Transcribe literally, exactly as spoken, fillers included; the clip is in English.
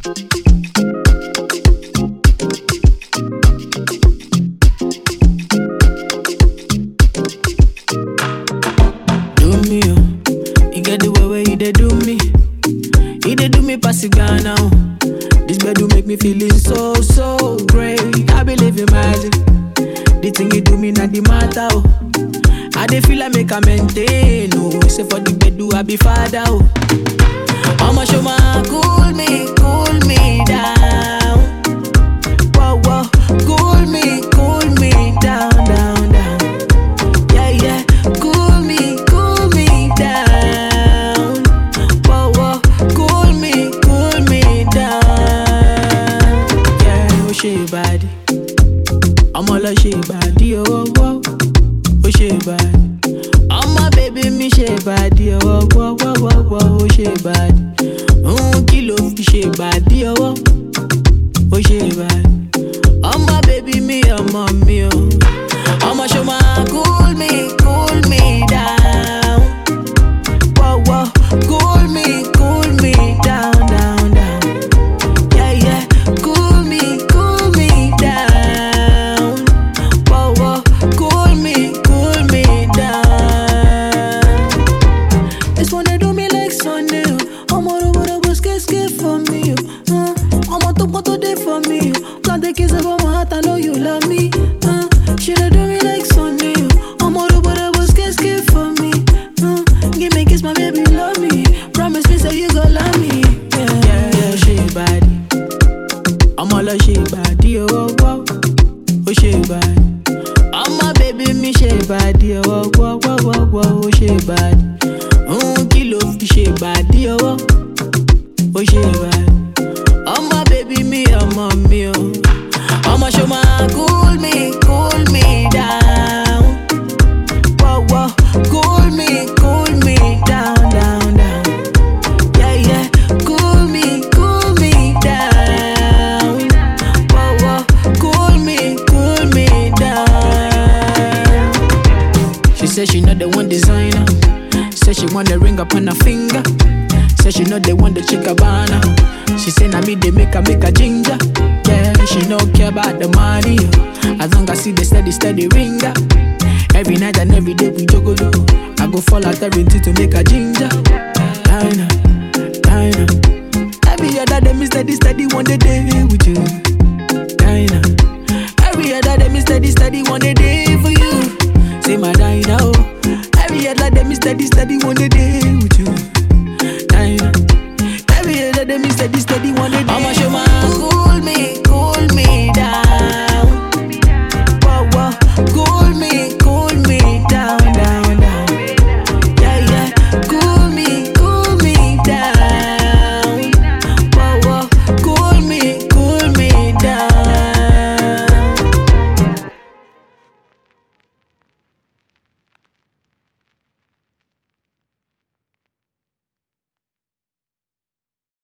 Ghana. This bed do make me feeling so, so great. I believe in magic. The thing you do me not the matter. Oh. I dey feel like make a maintain. Oh. Say for the bed do I be father. Oh. I'ma show my cool me, cool me down. Whoa, whoa, cool me, cool me down, down, down. Yeah, yeah, cool me, cool me down. Whoa, whoa, cool me, cool me down. Yeah, oh shit body, I'm all a shit body, oh whoa, oh shit body. I'm my baby, me shit body, oh whoa, whoa, whoa, whoa, oh shit body. Un kilo fi ṣe bàdí ọwọ́, ó ṣe bàdí. Ọmọ baby mi, ọmọ mi o. Ọmọ ṣo máa cool me, cool me down. Whoa, whoa, cool me, cool me down, down, down. Yeah, yeah, cool me, cool me down. Whoa, whoa, cool me, cool me down. This one they do me like Sunday. Ọmọ for me, uh, I'm on top of today for me. Can't take kiss about my heart, I know you love me. Uh, she don't do me like Sunday. I'm on top of the was scared, scared for me. Uh, give me kiss, my baby, love me. Promise me, say you gon' love me. Yeah, yeah, yeah, she body. I'm all a she body, oh, oh, oh, she body. I'm my baby, me she body, oh, oh, oh, oh, oh, oh, she body. Oh, kilo, she body, oh. Oh shit, oh my baby, me, oh me, oh. I'ma show my cool me, cool me down. Whoa, whoa, cool me, cool me down, down, down. Yeah, yeah, cool me, cool me down. Whoa, whoa, cool me, cool me down. She said she not the one designer. Said she want the ring up on her finger. Say she know they want the Chicabana. She say na me they make her make a ginger. Yeah, she no care about the money. As long as I see the steady steady ringer. Every night and every day we juggle. I go fall out everything to make a ginger. Dinah, Dinah. Every other day me steady steady one day day with you. Dinah. Every other day me steady steady one day day for you. Say my Dinah. Oh. Every other day me steady steady one day day with you. Every other day me steady steady one day. I'ma show my